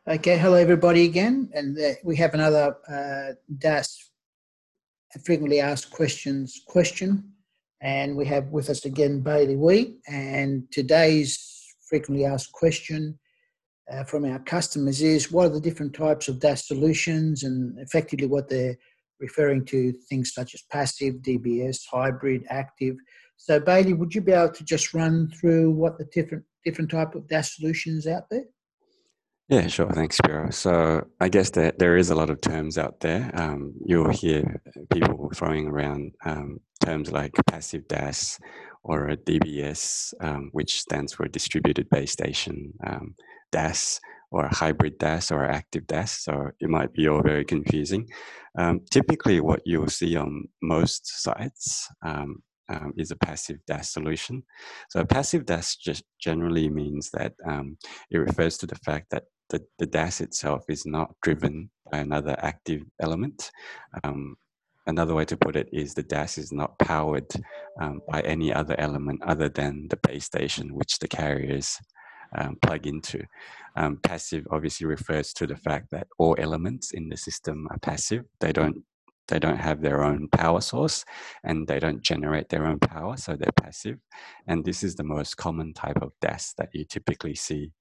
Okay, hello everybody again, and we have another DAS frequently asked questions question, and we have with us again Bailey Wee. And today's frequently asked question from our customers is: what are the different types of DAS solutions, and effectively what they're referring to, things such as passive, DBS, hybrid, active. So Bailey, would you be able to just run through what the different type of DAS solutions out there? Yeah, sure. Thanks, Spiro. So I guess that there is a lot of terms out there. You'll hear people throwing around terms like passive DAS or a DBS, which stands for distributed base station DAS, or a hybrid DAS or active DAS. So it might be all very confusing. Typically, what you'll see on most sites is a passive DAS solution. So a passive DAS just generally means that it refers to the fact that the DAS itself is not driven by another active element. Another way to put it is the DAS is not powered by any other element other than the base station, which the carriers plug into. Passive obviously refers to the fact that all elements in the system are passive. They don't have their own power source, and they don't generate their own power, so they're passive. And this is the most common type of DAS that you typically see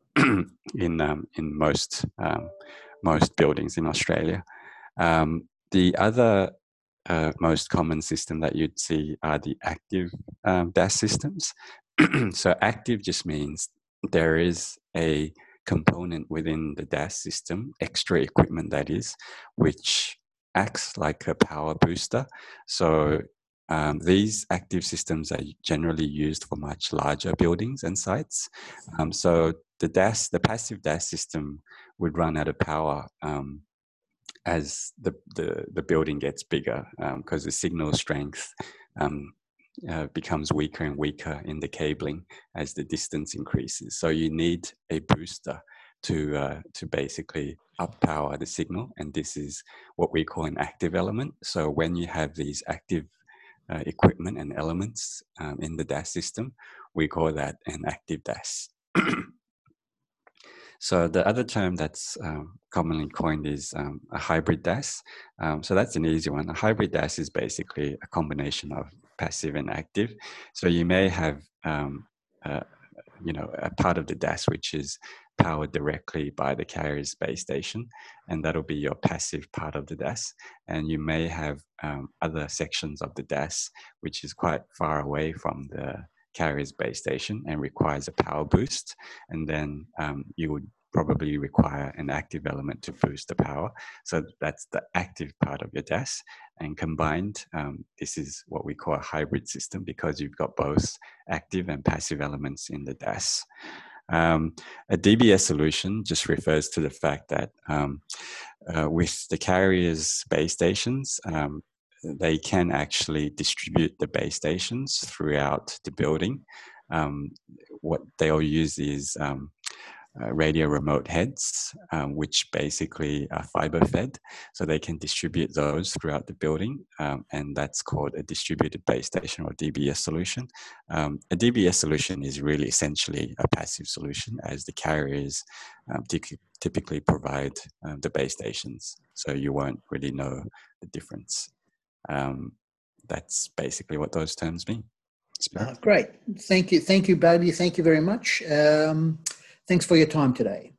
in most buildings in Australia. The other most common system that you'd see are the active DAS systems. So active just means there is a component within the DAS system, extra equipment that is, which acts like a power booster. So these active systems are generally used for much larger buildings and sites. So the passive DAS system would run out of power as the building gets bigger, because the signal strength becomes weaker and weaker in the cabling as the distance increases. So you need a booster to basically up power the signal, and this is what we call an active element. So when you have these active equipment and elements in the DAS system, we call that an active DAS. So the other term that's commonly coined is a hybrid DAS. So that's an easy one. A hybrid DAS is basically a combination of passive and active. So you may have a part of the DAS which is powered directly by the carrier's base station, and that'll be your passive part of the DAS. And you may have other sections of the DAS which is quite far away from the carrier's base station and requires a power boost, and then you would probably require an active element to boost the power. So that's the active part of your DAS, and combined this is what we call a hybrid system, because you've got both active and passive elements in the DAS. A DBS solution just refers to the fact that with the carrier's base stations, they can actually distribute the base stations throughout the building. What they'll use is radio remote heads, which basically are fiber fed, so they can distribute those throughout the building, and that's called a distributed base station or DBS solution. A DBS solution is really essentially a passive solution, as the carriers typically provide the base stations, so you won't really know the difference. That's basically what those terms mean. Great. Thank you, Bailey. Thank you very much. Thanks for your time today.